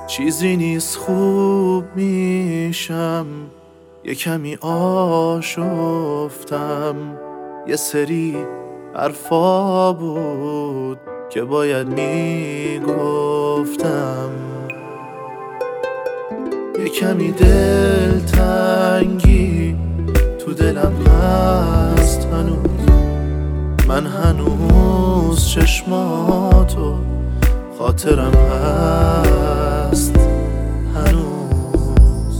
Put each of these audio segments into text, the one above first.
چیزی نیست خوب میشم، یه کمی آشفتم. یه سری حرفا بود که باید میگفتم. یه کمی دلتنگی تو دلم هست هنوز. من هنوز چشماتو خاطرم هست هنوز.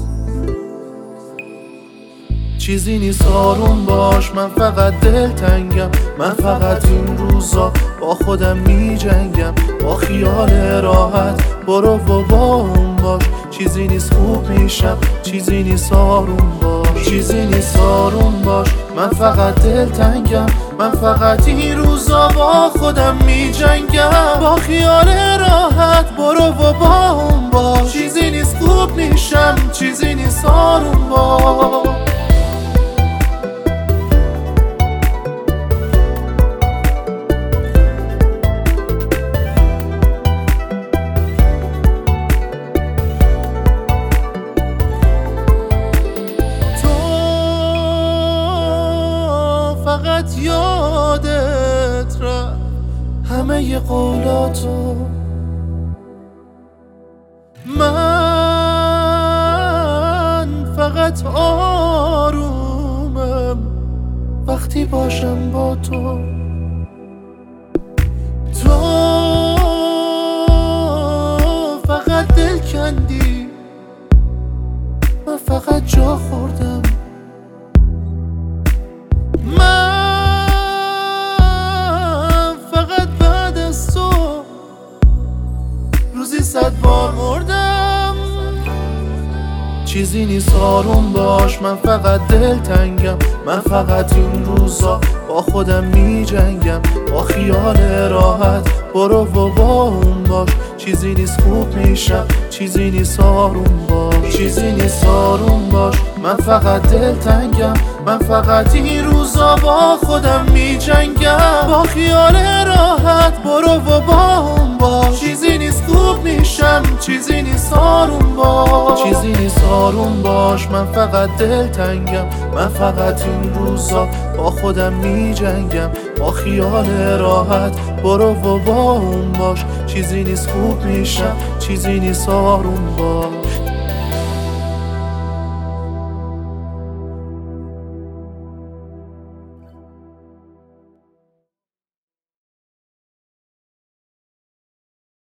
چیزی نیست آروم باش، من فقط دلتنگم. من فقط این روزا با خودم می جنگم، با خیال راحت برو و با اون باش. چیزی نیست خوب میشم، چیزی نیست آروم باش، چیزی نیست آروم باش. من فقط دلتنگم، من فقط این روزا با خودم می جنگم، با خیال راحت برو و با اون باش. چیزی نیست خوب میشم، چیزی نیست آروم باش. فقط یادت رفت همه ی قولاتو. من فقط آرومم وقتی باشم با تو. تو فقط دل کندی، من فقط جا خوردم. من فقط بعد از تو روزی 100 بار مردم. چیزی نیست آروم باش، من فقط دلتنگم. من فقط این روزا با خودم می جنگم، با خیال راحت برو و با اون باش. چیزی نیست خوب میشم، چیزی نیست آروم باش، چیزی نیست آروم باش. من فقط دلتنگم، من فقط این روزا با خودم می جنگم، با خیال راحت برو و با اون باش. چیزی نیست خوب میشم، چیزی نیست آروم باش، چیزی نیست آروم باش. من فقط دلتنگم، من فقط این روزا با خودم می جنگم، با خیال راحت برو و با اون باش. چیزی نیست خوب میشم، چیزی نیست آروم باش.